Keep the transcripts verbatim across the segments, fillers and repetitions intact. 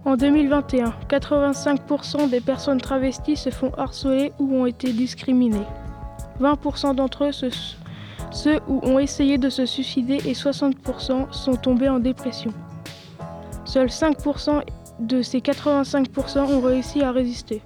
En deux mille vingt et un, quatre-vingt-cinq pour cent des personnes travesties se font harceler ou ont été discriminées. vingt pour cent d'entre eux, ce, ceux ou ont essayé de se suicider et soixante pour cent sont tombés en dépression. Seuls cinq pour cent de ces quatre-vingt-cinq pour cent ont réussi à résister.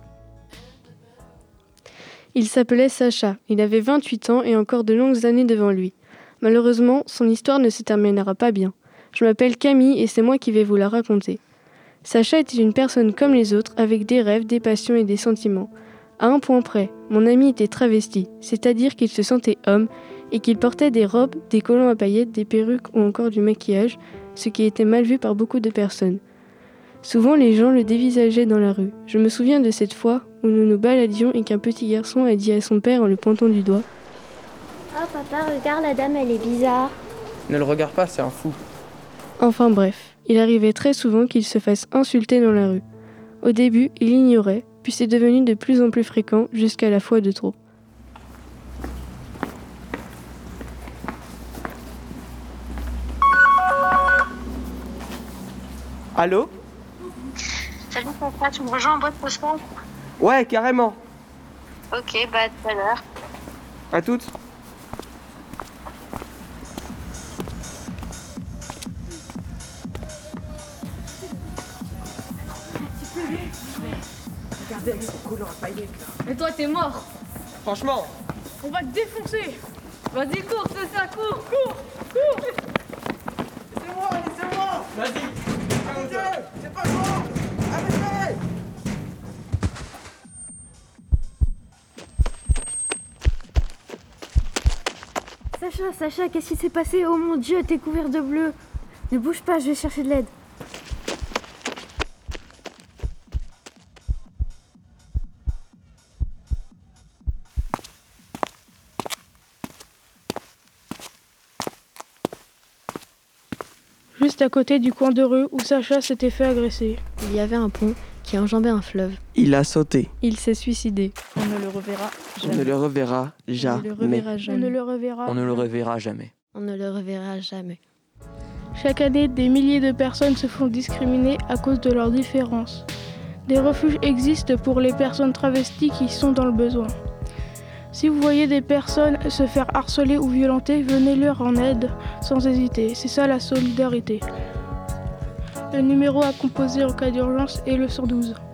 Il s'appelait Sacha, il avait vingt-huit ans et encore de longues années devant lui. Malheureusement, son histoire ne se terminera pas bien. Je m'appelle Camille et c'est moi qui vais vous la raconter. Sacha était une personne comme les autres, avec des rêves, des passions et des sentiments. À un point près, mon ami était travesti, c'est-à-dire qu'il se sentait homme et qu'il portait des robes, des collants à paillettes, des perruques ou encore du maquillage, ce qui était mal vu par beaucoup de personnes. Souvent, les gens le dévisageaient dans la rue. Je me souviens de cette fois où nous nous baladions et qu'un petit garçon a dit à son père en le pointant du doigt « Oh papa, regarde, la dame, elle est bizarre. » Ne le regarde pas, c'est un fou. Enfin bref, il arrivait très souvent qu'il se fasse insulter dans la rue. Au début, il ignorait, puis c'est devenu de plus en plus fréquent jusqu'à la fois de trop. Allô? Salut papa, tu me rejoins en boîte postale? Ouais, carrément. Ok, bah à tout à l'heure. À toutes. Regardez avec son collant à paillettes là. Mais toi t'es mort. Franchement. On va te défoncer. Vas-y cours, c'est ça, cours, cours, cours. Laissez-moi, laissez-moi. Vas-y. Mon Dieu, c'est pas moi. Arrêtez. Sacha, Sacha, qu'est-ce qui s'est passé? Oh mon Dieu, t'es couvert de bleu. Ne bouge pas, je vais chercher de l'aide. Juste à côté du coin de rue où Sacha s'était fait agresser. Il y avait un pont qui enjambait un fleuve. Il a sauté. Il s'est suicidé. On ne le reverra On jamais. ne le reverra On ne jamais. le reverra On jamais. ne le reverra. On ne le reverra jamais. On ne le reverra jamais. Chaque année, des milliers de personnes se font discriminer à cause de leurs différences. Des refuges existent pour les personnes travesties qui sont dans le besoin. Si vous voyez des personnes se faire harceler ou violenter, venez leur en aide sans hésiter. C'est ça la solidarité. Le numéro à composer en cas d'urgence est le cent douze.